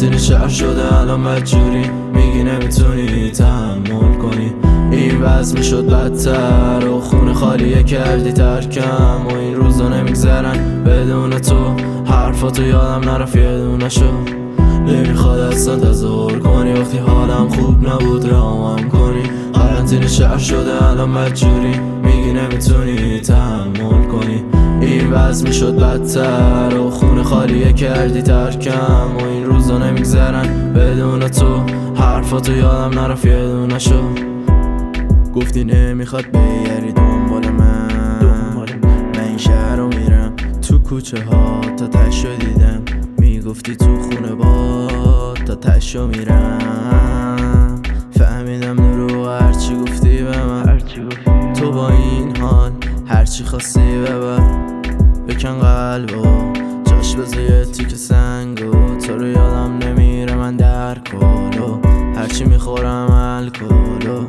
قرنطینه شهر شده الان بدجوری، میگی نمیتونی تحمل کنی. این وضع میشد بدتر و خونه خالیه کردی ترکم و این روزا نمیگذرن بدون تو. حرفاتو یادم نرفت یه دونه شو. نمیخواد اصلا تظاهر کنی وقتی حالم خوب نبود رامم کنی. قرنطینه شهر شده الان بدجوری، میگی نمیتونی تحمل کنی. این وضع میشد بدتر و خونه خالیه کردی ترکم و این روزا نمیگذرن بدون تو. حرفاتو یادم نرفت یه دونه شو. گفتی نمیخواد بیاری دنبال من این شهر رو میرم تو کوچه ها تا تشو دیدم. میگفتی تو خونه با تا تشو میرم. فهمیدم نورو هرچی گفتی به من، تو با این حال هرچی خواستی ببر. بکن قلبو جاش بذار یه تیکه سنگو. تو رو یادم نمیره من در کلو هرچی میخورم الکلو.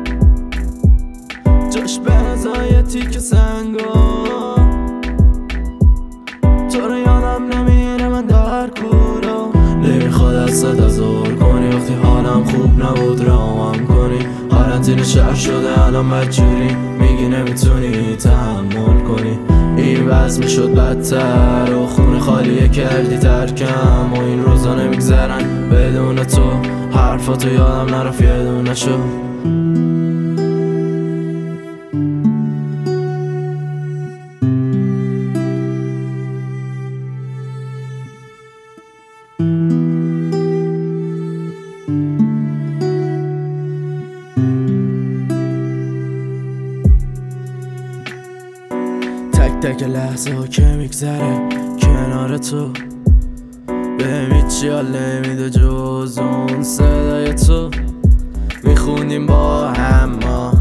جاش بذار یه تیکه سنگو. تو رو یادم نمیره من در کلو. نمیخواد اصلا تظاهر کنی وقتی حالم خوب نبود رامم کنی. قرنطینه شهر شده الان بدجوری، میگی نمیتونی تحمل کنی. این وضع میشد بدتر و خونه خالیه کردی ترکم و این روزا نمیگذرن بدون تو. حرفاتو یادم نرفت یه دونه شو. تک تک لحظه ها که میگذره کنار تو، بهم هیچی حال نمیده جز اون صدای تو. میخوندیم با هم ما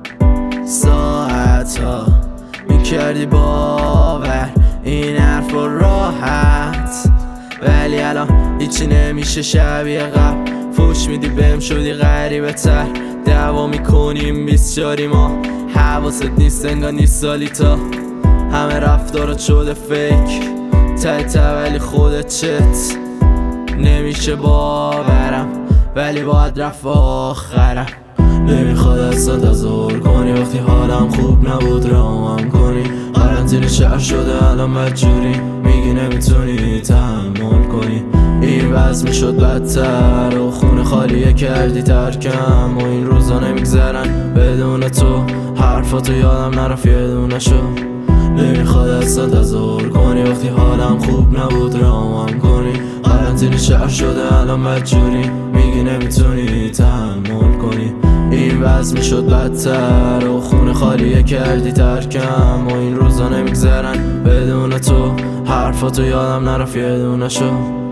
ساعت ها، میکردی باور این حرف راحت. ولی الان هیچی نمیشه شبیه قبل. فوش میدی بهم شدی غریبه تر. دعوا میکنیم 24 ما، حواست نیست انگار نیست سالی تا. همه رفتارات شده فیک ته ولی خودت چت نمیشه باورم، ولی باید رفت آخرم. نمیخواد اصلا تظاهر کنی وقتی حالم خوب نبود رامم کنی. قرنطینه شهر شده الان بدجوری، میگی نمیتونی تحمل کنی. این وضع میشد بدتر و خونه خالیه کردی ترکم و این روزا نمیگذرن بدون تو. حرفاتو یادم نرفت یه دونه شو. نمیخواد اصلا تظاهر کنی وقتی حالم خوب نبود رامم کنی. قرنطینه شهر شده الان بدجوری، میگی نمیتونی تحمل کنی. این وضع میشد بدتر و خونه خالیه کردی ترکم و این روزا نمیگذرن بدون تو. حرفاتو یادم نرفت یه دونه شو.